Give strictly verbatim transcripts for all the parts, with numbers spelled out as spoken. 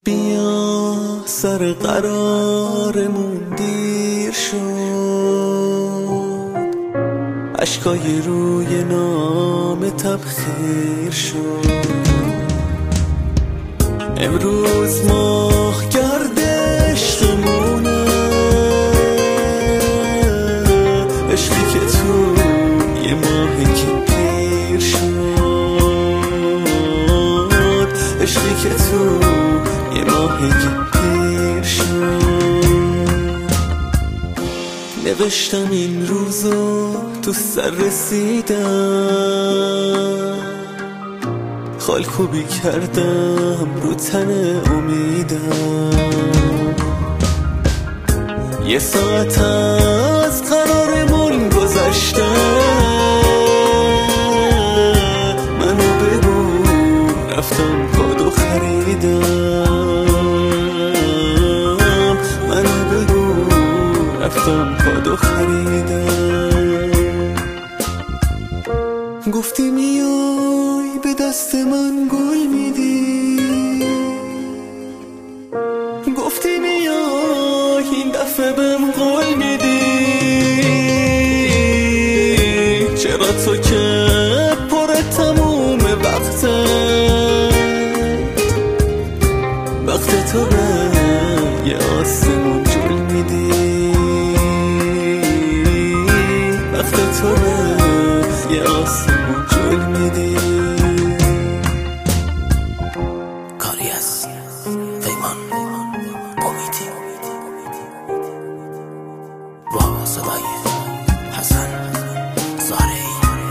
بیا سر قرارمون دیر شد، اشکای روی نام تبخیر شد. امروز ماه گردشتمونه، عشقی که تو یه ماهی که پیر شد، عشقی که تو یه ماهی که پیر شد. نوشتم این روزو تو سر رسیدم، خالکوبی کردم رو تن امیدم. یه ساعت از قرارمون گذشته، منو بگو رفتم کادو خریدم، منو بگو رفتم کادو خریدم. گفتی میای به دست من گل میدی، گفتی میای این دفعه بهم قول میدی. چرا تو که پر تموم وقتت، وقت تو به یه آسمون جل میدی، وقت تو به یه آسمون جل میدی. کاری از پیمان امیدی با صدای حسن زارعی.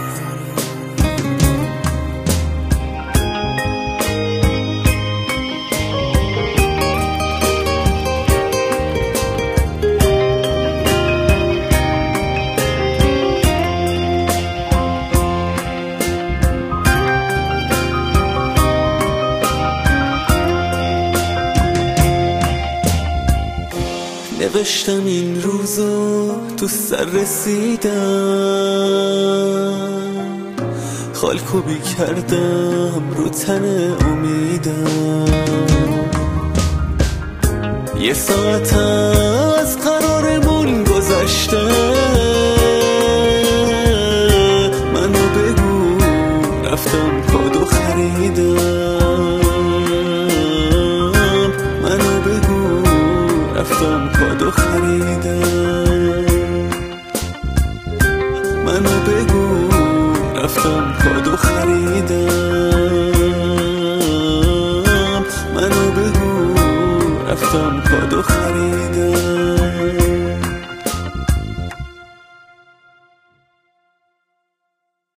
نوشتم این روزو تو سر رسیدم، خالکوبی کردم رو تن امیدم. یه ساعت از قرارمون گذشته، منو بگو رفتم کادو خریدم، منو بگو رفتم کادو خریدم، منو بگو رفتم کادو خریدم، منو بگو رفتم کادو خریدم.